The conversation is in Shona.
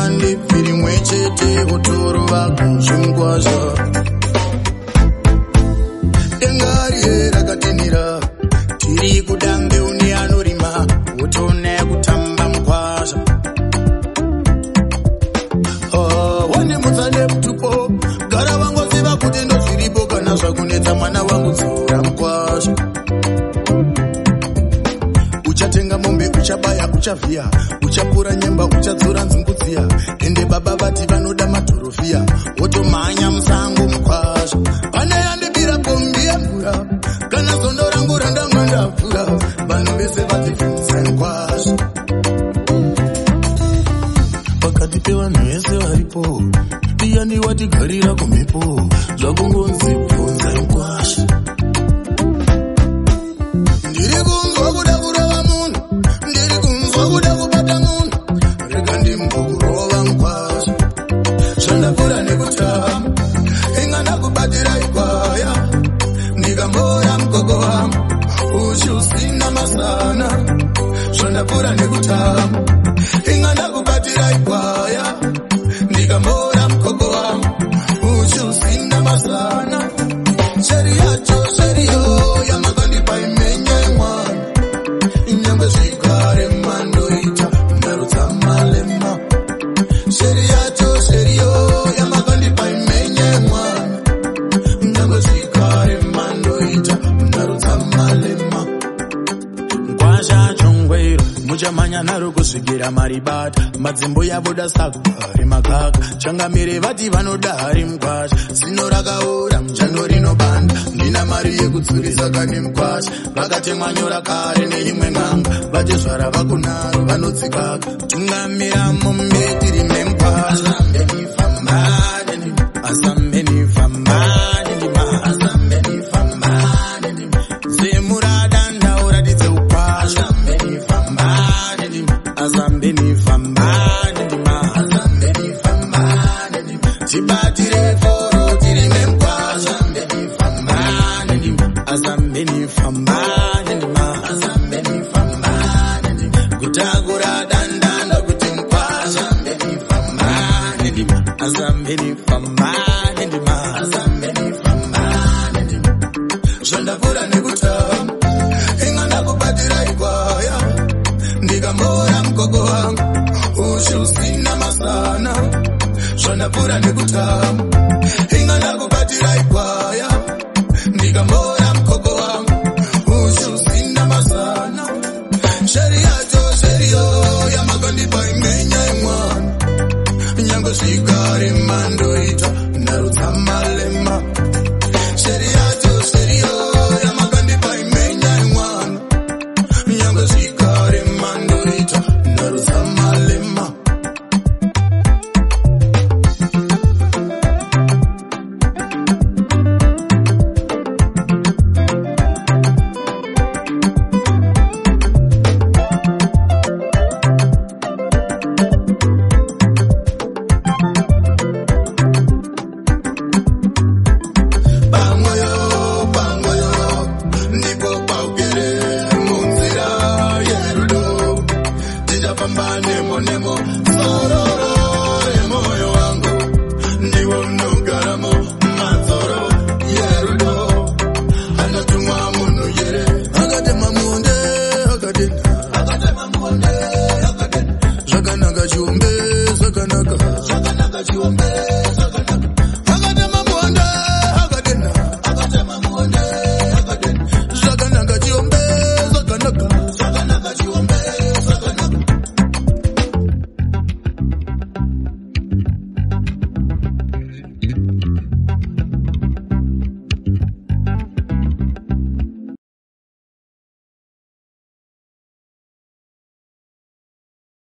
handi piri mwechete utorova kuzvimkwazva dengari rakatinira tiri kudange une anorima utone kutamba mkwazva wane mutsane mutupo gara vangoziva kuti ndozviripo kana zvakunetsa mwana wangu dzora mkwazva uchatenga mombe uchabaya uchavhiya uchapura nyemba uchadzora nzungudziya ende baba vati vanoda madhorofhiya wotomhanya musango mukwazva pane yandibira pombi yemvura kana zondo rangu randamwa ndavhura vanhu vese vatifundisai kwazvo pakati pevanhu vese varipo iyani watigarira kumhepo zvakungonzi bvunzai kwazvo ndiri kunzwa kuda kurova munhu ndiri kunzwa kuda kubata munhu rega ndimbokurova mukwazvo zvandapfuura nekutama inga ndakubatira ikwaya ndikambora mugogo wangu uchi usina masana zvandapfuura nekutama inga ndakubatira ikwaya ndikambora mugogo wangu uchi usina masana sheri yacho sheriyo yamakandipa imenye mwana inyangwe zvikare mandoita ndarutsa malema sheri yacho sheriyo yamakandipa imenye mwana inyangwe zvikare mandoita ndarutsa malema nkwazha chongwero muchamanya naro kusvikira maribata madzimbo yavoda sagari makaka changamire vati vanoda hari mkwazha zino rakaora muchando rinobanda ndina mari yekudzurisa kane mkwazha vakatemwa nyora kare neimwe ng'anga vati zvara vakunaro vanodzikaka tungamira mumbeti rime mkwazha tibatire foro tirime mkwazha azambeni fambane ndima kutakura dandanda kuti mkwazha azambeni fambane ndima zvandapfuura nekutama inga ndakubatira ikwaya ndikambora mugogo wangu uchi usina masana zvandapfuura nekutama inga ndakubatira ikwaya ndikambora mugogo wangu uchi usina masana sheri yacho sheriyo yamakandipa imenya yemwana nyangwe zvikare mandoita ndarutsa malema sheri yacho sheriyo yamakandipa imenya yemwana nyangwe zvikare mandoita ndarutsa malema nemo sororo emoyo wangu ndiwo unogaramo mazoro yerudo anatumwa munhu yere akatema muonde akatenda zvakanaka chiombe zvakanaka chiombe